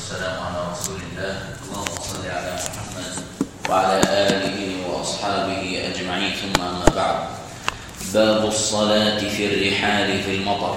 والسلام على رسول الله. اللهم صل على محمد وعلى آله وأصحابه أجمعين، ثم أما بعد. باب الصلاة في الرحال في المطر.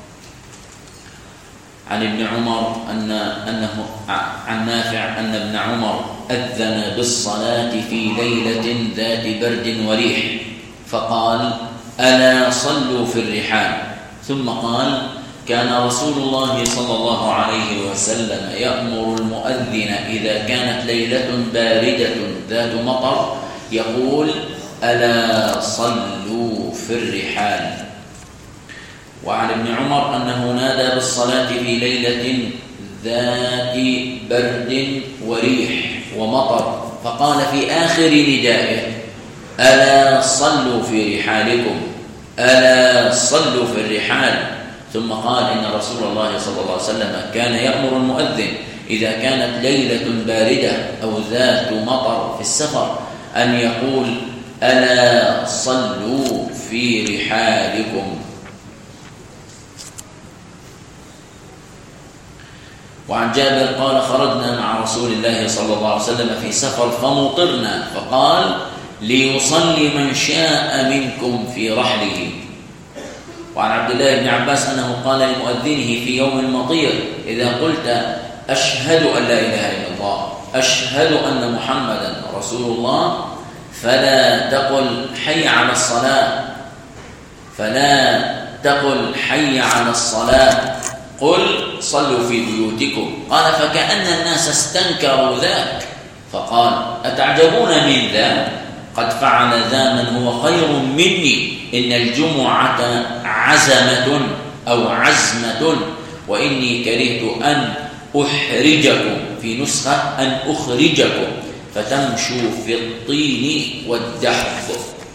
عن ابن عمر عن نافع أن ابن عمر أذن بالصلاة في ليلة ذات برد وريح، فقال: ألا صلوا في الرحال. ثم قال: كان رسول الله صلى الله عليه وسلم يأمر المؤذن إذا كانت ليلة باردة ذات مطر يقول: ألا صلوا في الرحال. وعن ابن عمر أنه نادى بالصلاة في ليلة ذات برد وريح ومطر، فقال في آخر ندائه: ألا صلوا في رحالكم، ألا صلوا في الرحال. ثم قال: إن رسول الله صلى الله عليه وسلم كان يأمر المؤذن إذا كانت ليلة باردة أو ذات مطر في السفر أن يقول: ألا صلوا في رحالكم. وعن جابر قال: خرجنا مع رسول الله صلى الله عليه وسلم في سفر فمطرنا، فقال: ليصلي من شاء منكم في رحله. وعن عبد الله بن عباس أنه قال لمؤذنه في يوم المطير: إذا قلت أشهد أن لا إله إلا الله، أشهد أن محمدا رسول الله، فلا تقل حي على الصلاة، فلا تقل حي على الصلاة، قل صلوا في بيوتكم. قال: فكأن الناس استنكروا ذاك، فقال: أتعجبون من ذا؟ قد فعل ذا من هو خير مني، إن الجمعة عزمة أو عزمة، وإني كرهت أن أحرجكم، في نسخة أن أخرجكم، فتمشوا في الطين والدحض.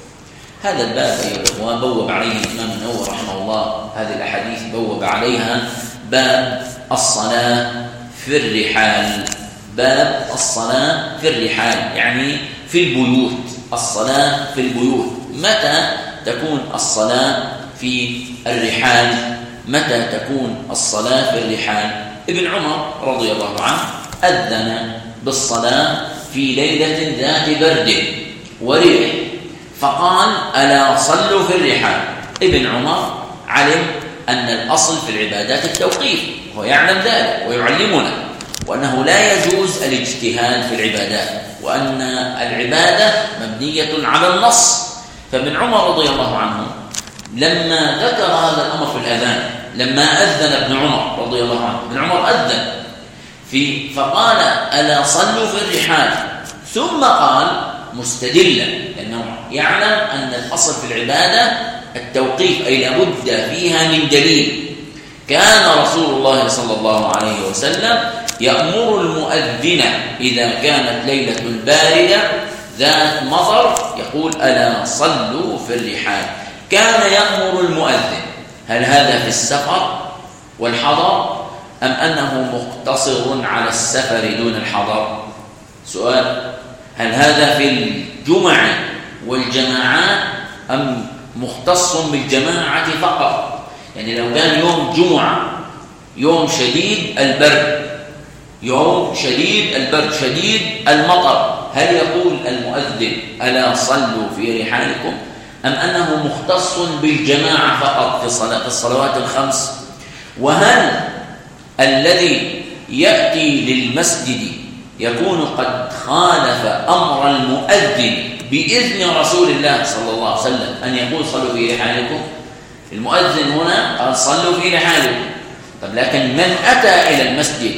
هذا الباب أيها الإخوة بوب عليه الإمام النووي رحمه الله، هذه الأحاديث بوب عليها باب الصلاة في الرحال. باب الصلاة في الرحال يعني في البيوت، الصلاة في البيوت. متى تكون الصلاة في الرحال؟ متى تكون الصلاة في الرحال؟ ابن عمر رضي الله عنه أذن بالصلاة في ليلة ذات برد وريح، فقال: ألا صلوا في الرحال. ابن عمر علم أن الأصل في العبادات التوقيف، هو يعلم ذلك ويعلمنا، وأنه لا يجوز الاجتهاد في العبادات، وأن العبادة مبنية على النص. فابن عمر رضي الله عنه لما ذكر هذا الأمر في الأذان، لما أذن ابن عمر رضي الله عنه، ابن عمر أذن فقال: ألا صلوا في الرحال، ثم قال مستدلا، لأنه يعلم أن الأصل في العبادة التوقيف، أي لابد فيها من دليل. كان رسول الله صلى الله عليه وسلم يأمر المؤذن إذا كانت ليلة باردة ذات مطر يقول: ألا صلوا في الرحال. كان يأمر المؤذن. هل هذا في السفر والحضر، أم أنه مقتصر على السفر دون الحضر؟ سؤال: هل هذا في الجمع والجماعات أم مختص بالجماعة فقط؟ يعني لو كان يوم جمعة، يوم شديد البرد، يوم شديد البرد، شديد المطر، هل يقول المؤذن: ألا صلوا في رحالكم، أم أنه مختص بالجماعة فقط في الصلوات الخمس؟ وهل الذي يأتي للمسجد يكون قد خالف أمر المؤذن بإذن رسول الله صلى الله عليه وسلم أن يقول صلوا في رحالكم؟ المؤذن هنا قال صلوا في رحالكم، طب لكن من أتى إلى المسجد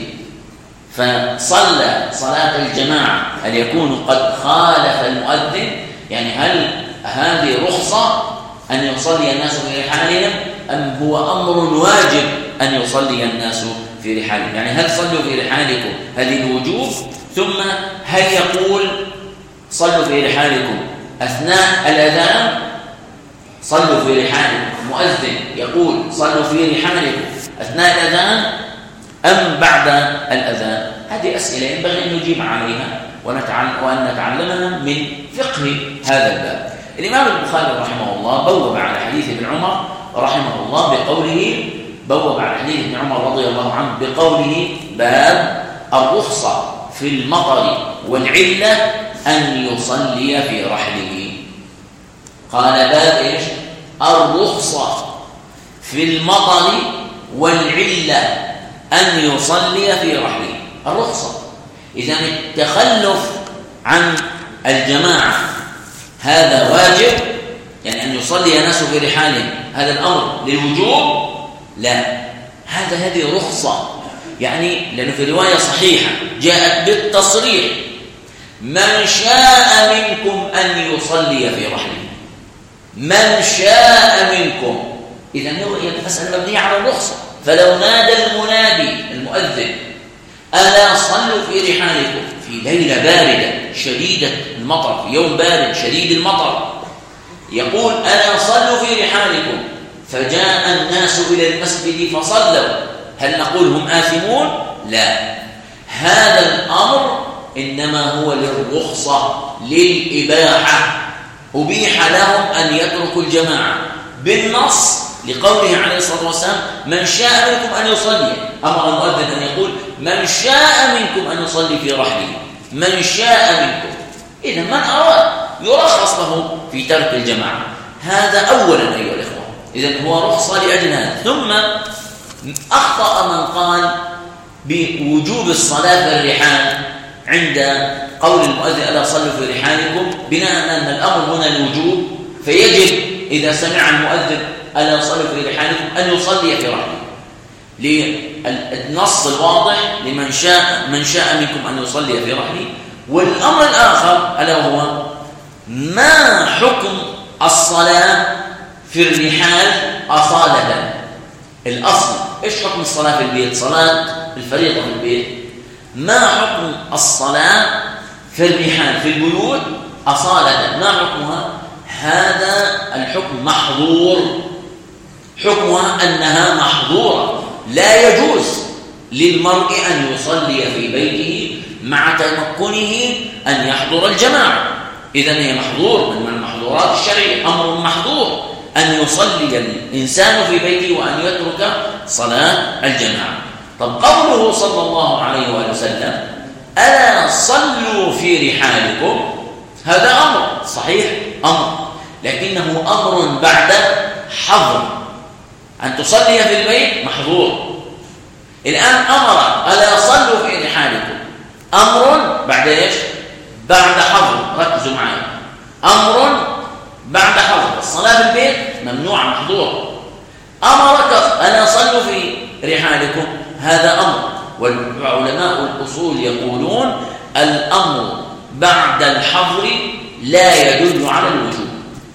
فصلى صلاة الجماعة هل يكون قد خالف المؤذن؟ يعني هل هذه رخصة أن يصلي الناس في رحالهم، أم هو أمر واجب أن يصلي الناس في رحالهم؟ يعني هل صلوا في رحالكم هذه الوجوب، ثم هل يقول صلوا في رحالكم أثناء الأذان؟ صلوا في رحالكم، المؤذن يقول صلوا في رحالكم أثناء الأذان أم بعد الأذان؟ هذه أسئلة ينبغي أن نجيب عليها وأن نتعلمها من فقه هذا الباب. الإمام البخاري رحمه الله بوب على حديث ابن عمر رحمه الله بقوله، بوب على حديث ابن عمر رضي الله عنه بقوله: باب الرخصة في المطر والعلة أن يصلي في رحله. قال باب إيش؟ الرخصة في المطر والعلة أن يصلي في رحله. الرخصة، إذن التخلف عن الجماعة هذا واجب، يعني أن يصلي الناس في رحالهم هذا الأمر للوجوب؟ لا، هذه رخصة، يعني لأنه في رواية صحيحة جاءت بالتصريح: من شاء منكم أن يصلي في رحله. من شاء منكم، إذن هي المسألة مبنية على الرخصة. فلو نادى المنادي المؤذن: ألا صلوا في رحالكم في ليلة باردة شديدة المطر، في يوم بارد شديد المطر، يقول: ألا صلوا في رحالكم، فجاء الناس إلى المسجد فصلوا، هل نقول هم آثمون؟ لا، هذا الأمر إنما هو للرخصة، للإباحة، أبيح لهم أن يتركوا الجماعة بالنص لقوله عليه الصلاة والسلام: من شاء منكم أن يصلي. أمر المؤذن أن يقول: من شاء منكم أن يصلي في رحله، من شاء منكم. إذن من أراد يرخص له في ترك الجماعة. هذا أولا أيها الإخوة، إذن هو رخصة لأجل هذا. ثم أخطأ من قال بوجوب الصلاة في الرحال عند قول المؤذن: ألا صلوا في رحالكم، بناء أن الأمر هنا الوجوب، فيجب إذا سمع المؤذن: ألا صلوا في رحالكم، أن يصلي في رحله، للنص الواضح: لمن شاء من شاء منكم أن يصلي في رحله. والأمر الآخر ألا وهو: ما حكم الصلاة في الرحال أصالة؟ الأصل إيش حكم الصلاة في البيت؟ صلاة الفريضة في البيت. ما حكم الصلاة في الرحال في البيوت أصالة؟ ما حكمها؟ هذا الحكم محظور، حكمها أنها محظورة، لا يجوز للمرء أن يصلي في بيته مع تمكنه أن يحضر الجماعة. إذن هي محظور من المحظورات الشرعية، أمر محظور أن يصلي الإنسان في بيته وأن يترك صلاة الجماعة. طب قوله صلى الله عليه وآله وسلم: ألا صلوا في رحالكم، هذا أمر صحيح، أمر، لكنه أمر بعد حظر. أن تصلي في البيت محظور. الآن أمر: ألا صلوا في رحالكم، أمر بعد إيش؟ بعد حظر. ركزوا معي، أمر بعد حظر. الصلاة في البيت ممنوعة محظورة. أمرك ألا صلوا في رحالكم، هذا أمر. والعلماء الأصول يقولون: الأمر بعد الحظر لا يدل على الوجوب.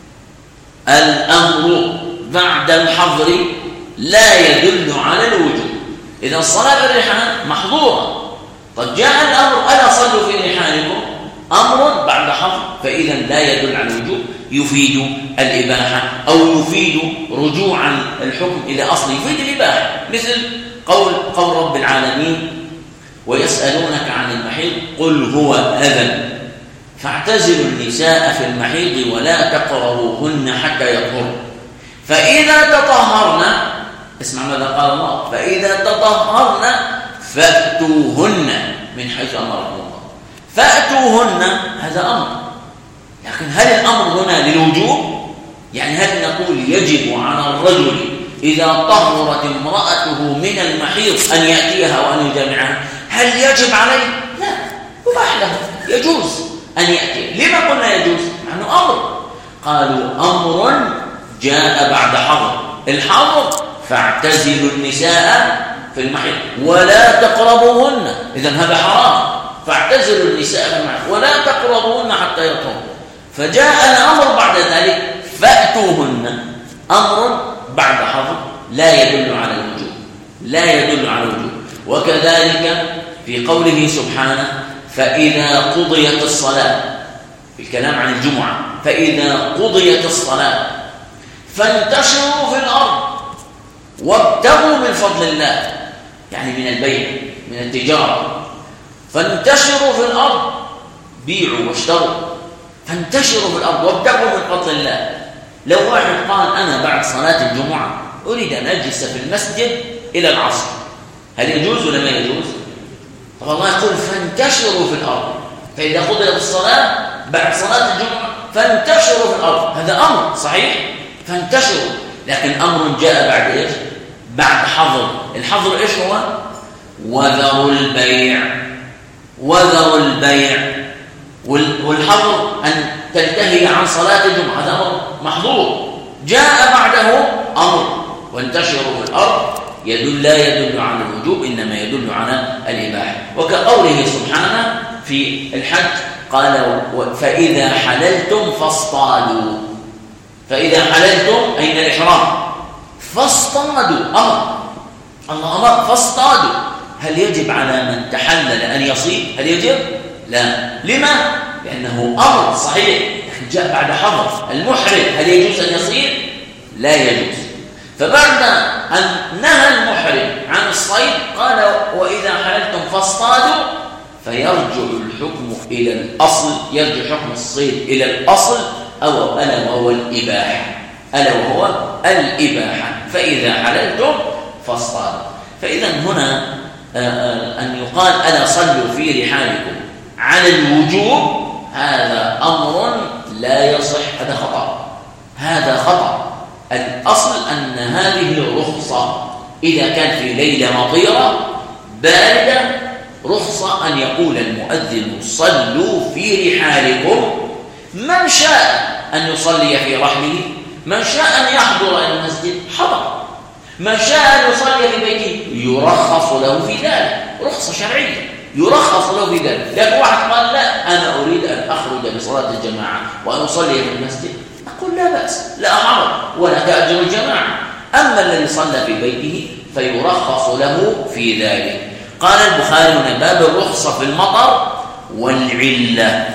الأمر بعد الحظر لا يدل على الوجوب. إذا الصلاة في الرحال محظورة. طب جاء الأمر: ألا صلوا في رحالكم، أمر بعد حظر، فإذا لا يدل على الوجوب، يفيد الإباحة أو يفيد رجوع الحكم إلى أصله، يفيد الإباحة. مثل قول رب العالمين: ويسألونك عن المحيض قل هو أذى فاعتزلوا النساء في المحيض ولا تقربوهن حتى يطهرن فإذا تطهرن، اسمع ماذا قال الله: فإذا تطهرن فأتوهن من حيث أمركم الله. فأتوهن هذا أمر، لكن هل الأمر هنا للوجوب؟ يعني هل نقول يجب على الرجل إذا طهرت امرأته من المحيض أن يأتيها وأن يجامعها؟ هل يجب عليه؟ لا، يباح له، يجوز أن يأتي. لما قلنا يجوز؟ لأنه أمر. قالوا أمر جاء بعد حظر. الحظر: فاعتزلوا النساء في المحيض ولا تقربوهن. إذن هذا حرام، فاعتزلوا النساء في المحيض ولا تقربوهن حتى يطهرن. فجاء الأمر بعد ذلك: فأتوهن. أمر بعد حظر لا يدل على الوجوب، لا يدل على الوجوب. وكذلك في قوله سبحانه: فإذا قضيت الصلاة، في الكلام عن الجمعة: فإذا قضيت الصلاة فانتشروا في الأرض وابتغوا من فضل الله، يعني من البيع، من التجارة. فانتشروا في الأرض، بيعوا واشتروا، فانتشروا في الأرض وابتغوا من فضل الله. لو واحد قال: أنا بعد صلاة الجمعة أريد أن أجلس في المسجد إلى العصر، هل يجوز ولا ما يجوز؟ طب الله يقول فانتشروا في الأرض، فإذا قضيت الصلاة بعد صلاة الجمعة فانتشروا في الأرض، هذا أمر صحيح، فانتشروا، لكن أمر جاء بعد إيش؟ بعد حظر. الحظر إيش هو؟ وذروا البيع، وذروا البيع، والحظر أن تنتهي عن صلاة الجمعة، هذا أمر محظور. جاء بعده أمر وانتشروا في الأرض لا يدل على الوجوب، إنما يدل على الإباحة. وكقوله سبحانه في الحج قال فإذا حللتم فاصطادوا، فإذا حللتم أين الإحرام، فاصطادوا، أمر الله أمر فاصطادوا. هل يجب على من تحلل أن يصيد؟ هل يجب؟ لا. لما؟ لأنه أمر صحيح جاء بعد حظر. المحرم هل يجوز أن يصيد؟ لا يجوز. فبعد أن نهى المحرم عن الصيد قال وإذا حللتم فاصطادوا، فيرجع الحكم إلى الأصل، يرجع حكم الصيد إلى الأصل ألا وهو الإباحة، ألا وهو الإباحة. فإذا حللتم فاصطادوا. فإذا هنا أن يقال ألا صلوا في رحالكم على الوجوب، هذا أمر لا يصح، هذا خطأ، هذا خطأ. الأصل أن هذه رخصة، إذا كان في ليلة مطيرة باردة رخصة أن يقول المؤذن صلوا في رحالكم. من شاء أن يصلي في رحله، من شاء أن يحضر إلى المسجد حضر، من شاء أن يصلي في بيته يرخص له في ذلك، رخصة شرعية يرخص له في ذلك. لكن واحد قال لا أنا أريد أن أخرج بصلاة الجماعة وأن أصلي في المسجد، أقول لا بأس، لا حرج ولا تأجر الجماعة. أما الذي صلى في بيته فيرخص له في ذلك. قال البخاري هنا باب الرخصة في المطر والعلة،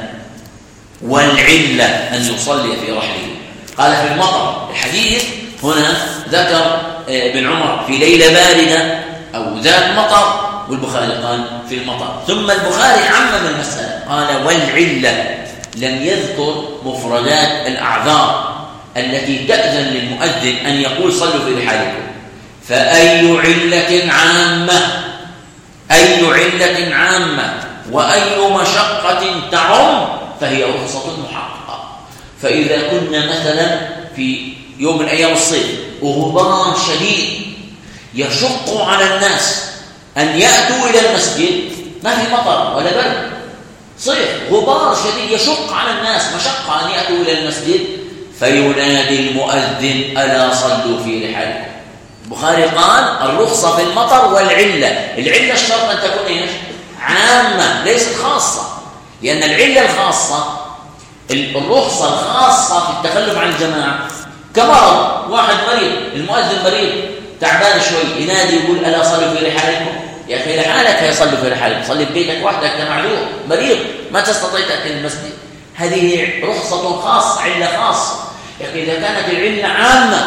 والعلة أن يصلي في رحله. قال في المطر، الحديث هنا ذكر ابن عمر في ليلة باردة أو ذات مطر، والبخاري قال في المطر. ثم البخاري عمم المسألة قال والعلة، لم يذكر مفردات الأعذار التي تأذن للمؤذن أن يقول صلوا في رحالكم. فأي علة عامة، أي علة عامة وأي مشقة تعم فهي رخصة محققة. فإذا كنا مثلا في يوم من أيام الصيف وغبار شديد يشق على الناس أن يأتوا إلى المسجد، ما في مطر ولا برد، صيف غبار شديد يشق على الناس مشقة أن يأتوا إلى المسجد، فينادي المؤذن ألا صلوا في رحالكم. البخاري قال الرخصة في المطر والعلة. العلة الشرط أن تكون عامة ليست خاصة، لأن العلة الخاصة الرخصة الخاصة في التخلف عن الجماعة كمرض، واحد مريض، المؤذن مريض تعبان شوي ينادي يقول ألا صلوا في رحالكم. يا أخي لحالك يصلوا في رحالك، صلي في بيتك وحدك، أنت معذور مريض ما تستطيع تأتي المسجد. هذه رخصة خاصة، علة خاصة. يا أخي إذا كانت العلة عامة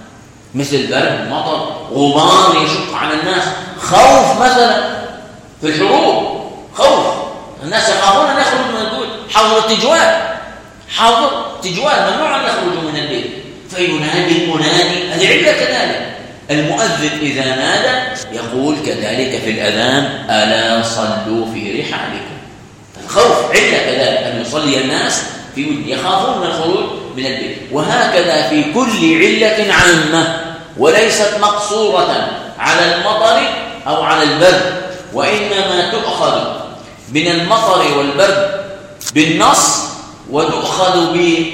مثل برد، مطر، غبار يشق على الناس، خوف مثلا في الحروب، خوف الناس يخافون أن يخرجوا من البيوت، حظر التجوال، حظر تجوال، ممنوع أن يخرجوا من البيت، فينادي المنادي. هذه علة كذلك. المؤذن إذا نادى يقول كذلك في الأذان ألا صلوا في رحالكم. الخوف علة كذلك، أن يصلي الناس في يخافون من الخروج من البيت. وهكذا في كل علة عامة وليست مقصورة على المطر أو على البرد، وإنما تؤخذ من المطر والبرد بالنص، وتؤخذ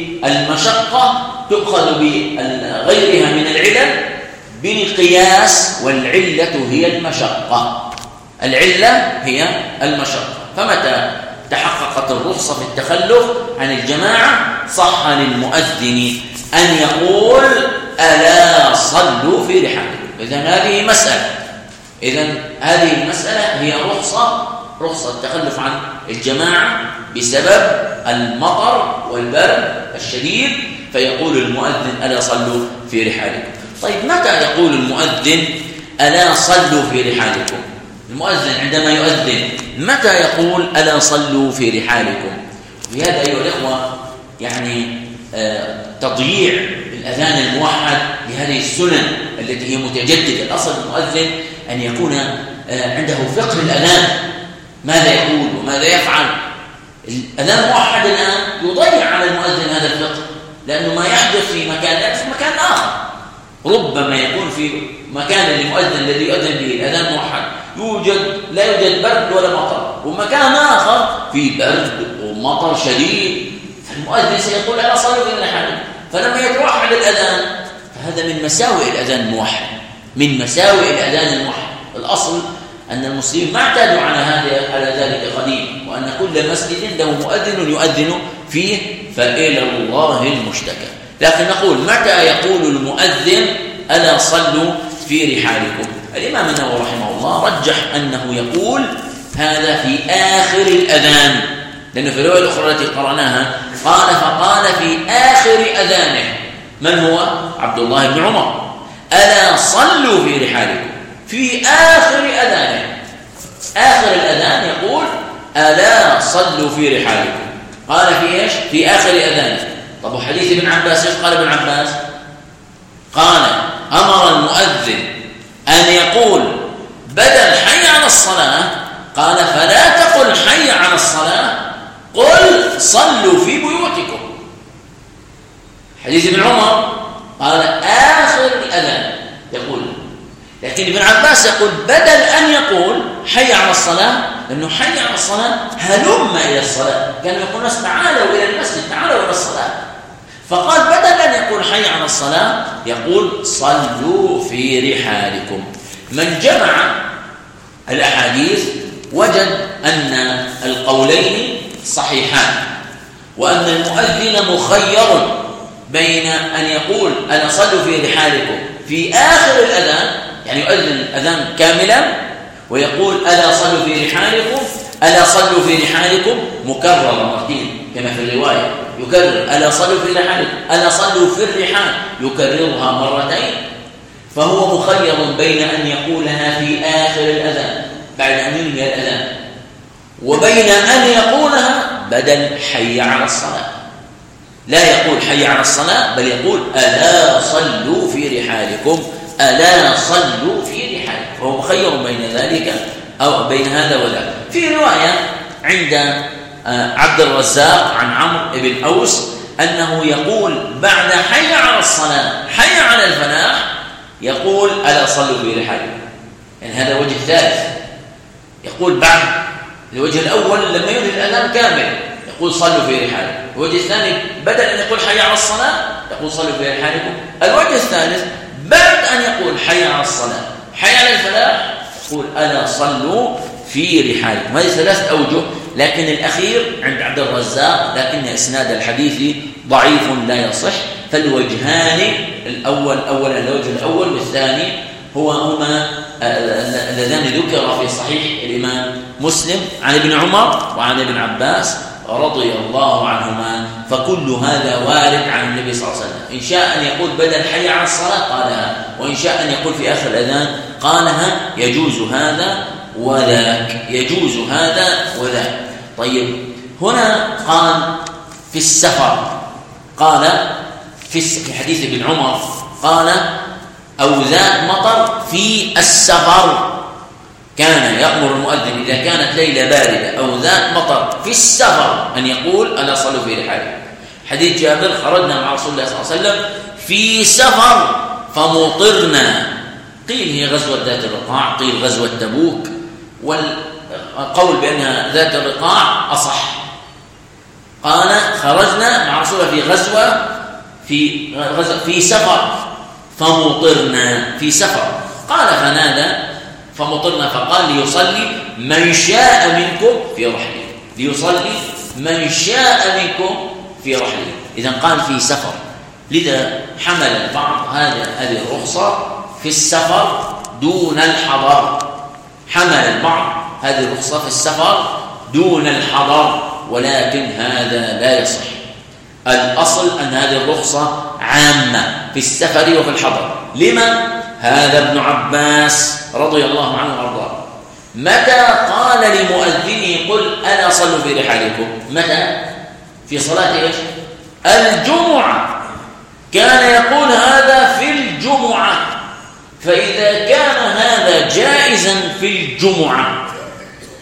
بالمشقة، تؤخذ بغيرها من العلل بالقياس. والعلة هي المشقة، العلة هي المشقة. فمتى تحققت الرخصة في التخلف عن الجماعة صح للمؤذن أن يقول ألا صلوا في رحالكم. إذن هذه مسألة، إذن هذه المسألة هي رخصة التخلف عن الجماعة بسبب المطر والبرد الشديد، فيقول المؤذن ألا صلوا في رحالكم. طيب متى يقول المؤذن ألا صلوا في رحالكم؟ المؤذن عندما يؤذن متى يقول ألا صلوا في رحالكم؟ وهذا أيها الإخوة يعني تضييع الأذان الموحد لهذه السنن التي هي متجددة. الأصل المؤذن أن يكون عنده فقه الأذان، ماذا يقول وماذا يفعل. الأذان موحد الآن يضيع على المؤذن هذا الفقه، لأنه ما يحدث في مكان لا في مكان آخر. ربما يكون في مكان المؤذن الذي يؤذن به الأذان موحد لا يوجد برد ولا مطر، ومكان آخر في برد ومطر شديد، فالمؤذن سيقول ألا صلوا في رحالكم. فلما يتوحد الأذان فهذا من مساوئ الأذان الموحد، من مساوئ الأذان الموحد. الأصل أن المسلمين ما اعتادوا على ذلك قديما، وأن كل مسجد له مؤذن يؤذن فيه، فإلى الله المشتكى. لكن نقول متى يقول المؤذن ألا صلوا في رحالكم؟ الإمام النووي رحمه الله رجح أنه يقول هذا في آخر الأذان، لأنه في الرواية الأخرى التي قرأناها فقال في آخر أذانه. من هو؟ عبد الله بن عمر. ألا صلوا في رحالكم في آخر أذانه. آخر الأذان يقول ألا صلوا في رحالكم. قال في إيش؟ في آخر أذانه. طب وحديث ابن عباس إيش قال ابن عباس؟ قال أمر المؤذن أن يقول بدل حي على الصلاة، قال فلا تقل حي على الصلاة، قل صلوا في بيوتكم. حديث ابن عمر قال آخر الأذان يقول، لكن ابن عباس يقول بدل أن يقول حي على الصلاة، لأنه حي على الصلاة هلم إلى الصلاة، كانوا يقولون الناس تعالوا إلى المسجد، تعالوا إلى الصلاة. فقال بدل أن يقول حي على الصلاة يقول صلوا في رحالكم. من جمع الأحاديث وجد أن القولين صحيحان، وأن المؤذن مخير بين أن يقول أنا صلوا في رحالكم في آخر الأذان، يعني يؤذن الأذان كاملا ويقول ألا صلوا في رحالكم، ألا صلوا في رحالكم مكرر مرتين كما في الرواية، يكرر ألا صلوا في رحالكم، ألا صلوا في الرحال، يكررها مرتين. فهو مخير بين أن يقولها في آخر الأذان بعد أن ينهي الأذان، وبين أن يقولها بدل حي على الصلاة. لا يقول حي على الصلاة، بل يقول ألا صلوا في رحالكم، ألا صلوا في رحالكم. فهو مخير بين ذلك أو بين هذا وذاك. في رواية عند عبد الرزاق عن عمرو بن أوس أنه يقول بعد حي على الصلاة حي على الفلاح يقول ألا صلوا في رحالكم. يعني هذا وجه ثالث، يقول بعد الوجه الأول لما ينهي الأذان كامل يقول صلوا في رحالكم، الوجه الثاني بدل أن يقول حي على الصلاة يقول صلوا في رحالكم، الوجه الثالث بعد أن يقول حي على الصلاة حي على الفلاح يقول ألا صلوا في رحالكم. هذه ثلاث أوجه، لكن الأخير عند عبد الرزاق لكن إسناد الحديث ضعيف لا يصح. فالوجهان أولا الوجه الأول والثاني هما اللذان ذكر في صحيح الإمام مسلم عن ابن عمر وعن ابن عباس رضي الله عنهما. فكل هذا وارد عن النبي صلى الله عليه وسلم، إن شاء أن يقول بدل حي على الصلاة قالها، وإن شاء أن يقول في آخر الأذان قالها. يجوز هذا وذاك، يجوز هذا وذاك. طيب هنا قال في السفر، قال في حديث ابن عمر قال أو ذات مطر في السفر، كان يأمر المؤذن إذا كانت ليلة باردة أو ذات مطر في السفر أن يقول ألا صلوا في رحالكم. حديث جابر خرجنا مع رسول الله صلى الله عليه وسلم في سفر فمطرنا، قيل هي غزوة ذات الرقاع، قيل غزوة تبوك، والقول بأنها ذات الرقاع أصح. قال خرجنا مع رسول الله في غزوة في سفر فمطرنا، في سفر قال فنادى فمطرنا فقال ليصلي من شاء منكم في رحله، ليصلي من شاء منكم في رحله. إذن قال في سفر، لذا حمل البعض هذه الرخصة في السفر دون الحضر، حمل البعض هذه الرخصة في السفر دون الحضر، ولكن هذا لا يصح. الأصل أن هذه الرخصة عامة في السفر وفي الحضر. لما؟ هذا ابن عباس رضي الله عنه وارضاه متى قال لمؤذنه قل ألا صلوا في رحالكم؟ متى؟ في صلاة إيش؟ الجمعة، كان يقول هذا في الجمعة. فإذا كان هذا جائزا في الجمعة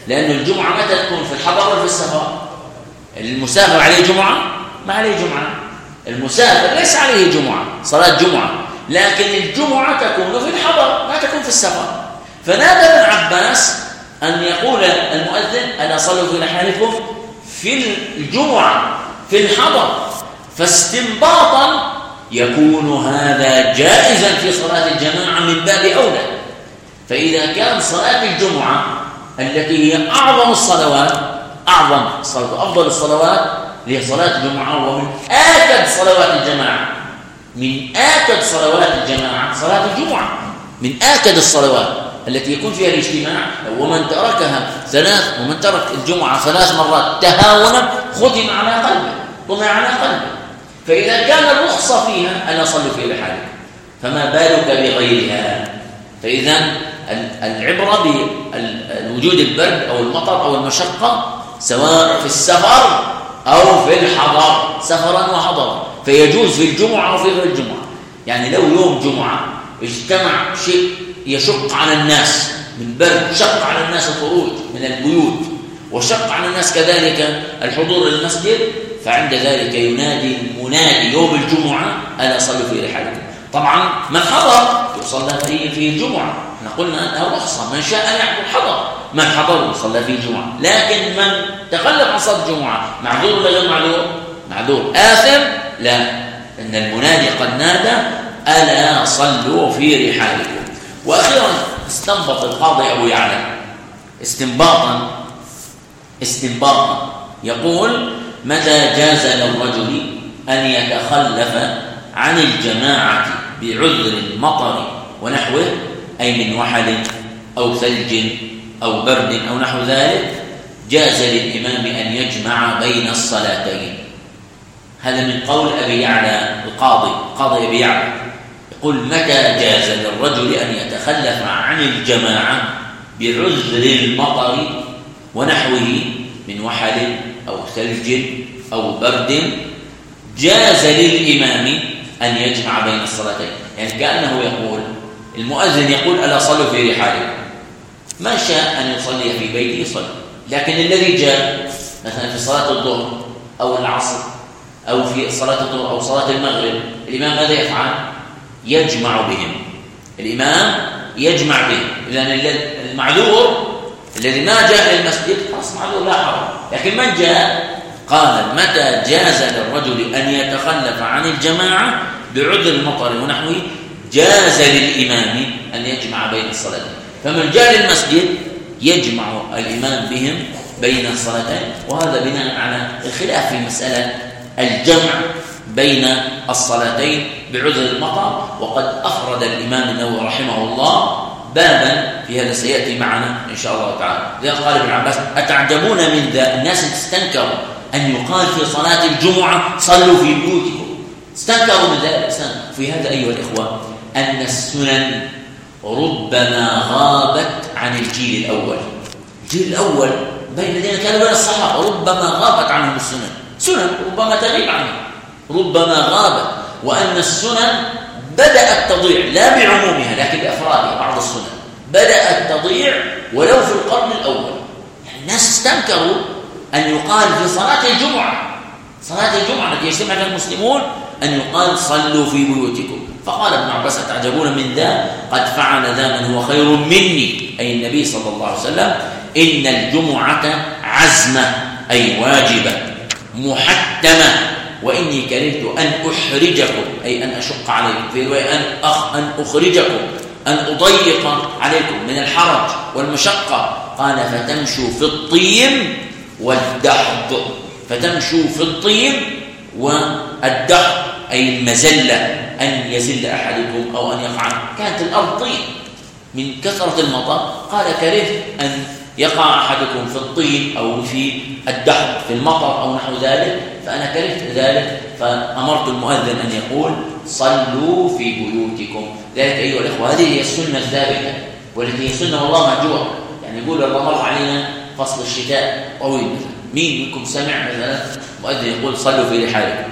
لأن الجمعة متى تكون؟ في الحضر ولا في السفر؟ المسافر عليه جمعة؟ ما عليه جمعة. المسافر ليس عليه جمعة، صلاة جمعة، لكن الجمعة تكون في الحضر ما تكون في السفر. فنادى ابن عباس أن يقول المؤذن ألا صلوا في رحالكم في الجمعة في الحضر، فاستنباطا يكون هذا جائزا في صلاة الجماعة من باب أولى. فإذا كان صلاة الجمعة التي هي أعظم الصلوات، أفضل الصلوات هي صلاة الجمعة، ومن آكد صلوات الجماعة، من آكد صلوات الجماعة صلاة الجمعة، من آكد الصلوات التي يكون فيها الاجتماع. ومن تركها ومن ترك الجمعة 3 مرات تهاونا ختم على قلبه، طمع على قلبه. فإذا كان الرخصة فيها ألا صلوا في رحالكم، فما بالك بغيرها؟ فإذا العبرة بوجود البرد أو المطر أو المشقة سواء في السفر أو في الحضر، سفرا وحضرا، فيجوز في الجمعة وفي غير الجمعة. يعني لو يوم جمعة اجتمع شيء يشق على الناس من برد، شق على الناس الخروج من البيوت، وشق على الناس كذلك الحضور للمسجد، فعند ذلك ينادي المنادي يوم الجمعة ألا صلوا في رحالكم. طبعا من حضر يصلى في الجمعة، احنا قلنا أنها رخصة، من شاء أن يحضر حضر، من حضر يصلى في الجمعة. لكن من تخلف عن صلاة الجمعة معذور ولا غير معذور؟ معذور. آثم؟ لا، إن المنادي قد نادى ألا صلوا في رحالكم. وأخيرا استنبط القاضي أبو يعلى استنباطا يقول: متى جاز للرجل أن يتخلف عن الجماعة بعذر المطر ونحوه، أي من وحل أو ثلج أو برد أو نحو ذلك، جاز للإمام أن يجمع بين الصلاتين. هذا من قول أبي يعلى القاضي أبي يعلى، يقول: متى جاز للرجل أن يتخلف عن الجماعة بعذر المطر ونحوه من وحل أو ثلج أو برد، جاز للإمام أن يجمع بين الصلاتين. يعني كأنه يقول، المؤذن يقول ألا صلوا في رحالكم، ما شاء أن يصلي في بيته يصلي، لكن الذي جاء مثلا في صلاة الظهر أو العصر أو في صلاة الظهر أو صلاة المغرب، الإمام ماذا يفعل؟ يجمع بهم. الإمام يجمع بهم. إذن المعذور الذي ما جاء للمسجد خلاص معذور لا حرج، لكن من جاء قال: متى جاز للرجل أن يتخلف عن الجماعة بعذر المطر ونحوه، جاز للإمام أن يجمع بين الصلاتين. فمن جاء للمسجد يجمع الإمام بهم بين الصلاتين. وهذا بناء على الخلاف في مسألة الجمع بين الصلاتين بعذر المطر. وقد أفرد الإمام النووي رحمه الله بابا في هذا سيأتي معنا إن شاء الله تعالى. لذا قال ابن عباس: أتعجبون من ذا؟ الناس استنكروا أن يقال في صلاة الجمعة صلوا في بيوتكم، استنكروا من ذلك. في هذا أيها الإخوة أن السنن ربما غابت عن الجيل الأول. الجيل الأول بين الذين كانوا بين الصحابة ربما غابت عنهم السنن، سنن ربما تغيب عنهم، ربما غابت. وأن السنن بدأت تضيع، لا بعمومها لكن بأفرادها. بعض السنن بدأت تضيع ولو في القرن الأول. يعني الناس استنكروا أن يقال في صلاة الجمعة التي يجتمع فيها المسلمون أن يقال صلوا في بيوتكم. فقال ابن عباس: أتعجبون من ذا؟ قد فعل ذا من هو خير مني، أي النبي صلى الله عليه وسلم. إن الجمعة عزمة، أي واجبة محتمة، وإني كرهت أن أحرجكم، أي أن أشق عليكم، في رواية أن أخرجكم، أن أضيق عليكم من الحرج والمشقة. قال: فتمشوا في الطين والدحض. فتمشوا في الطين والدحض أي المزلة، أن يزل أحدكم أو أن يقع. كانت الأرض طين من كثرة المطر، قال: كرهت أن يقع أحدكم في الطين أو في الدحض في المطر أو نحو ذلك، فأنا كرهت ذلك، فأمرت المؤذن أن يقول: صلوا في بيوتكم. ذلك أيها الأخوة هذه هي السنة الثابتة، والتي هي سنة والله مهجورة. يعني يقول: الله مر علينا فصل الشتاء طويل، مين منكم سمع مثلا مؤذن يقول: صلوا في رحالكم؟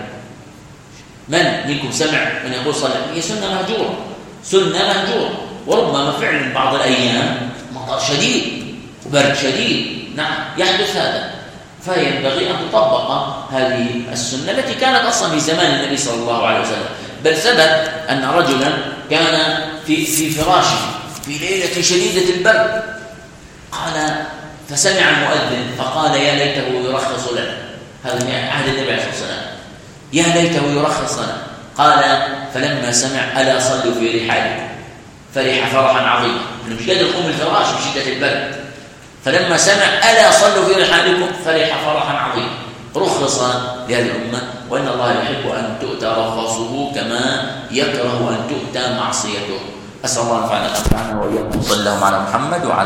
من منكم سمع من يقول صلى؟ هي سنة مهجورة، سنة مهجورة. وربما فعلا بعض الأيام مطر شديد وبرد شديد نعم يحدث هذا، فينبغي أن تطبق هذه السنة التي كانت أصلا في زمان النبي صلى الله عليه وسلم. بل ثبت أن رجلا كان في فراشه في ليلة شديدة البرد، قال فسمع المؤذن فقال يا ليته يرخص لنا، هذا من عهد النبي عليه الصلاة والسلام، يا ليته يرخص لنا. قال فلما سمع ألا صلوا في رحالكم، فرح فرحا عظيما، مش قادر يقوم الفراش بشدة البرد، فلما سمع ألا صلوا في رحالكم فرح فرحا عظيما. رخص لهذه الأمة، وإن الله يحب أن تؤتى رخصه كما يكره أن تؤتى معصيته. أسأل الله أن ينفعنا وإياكم. صلى الله على محمد وعلى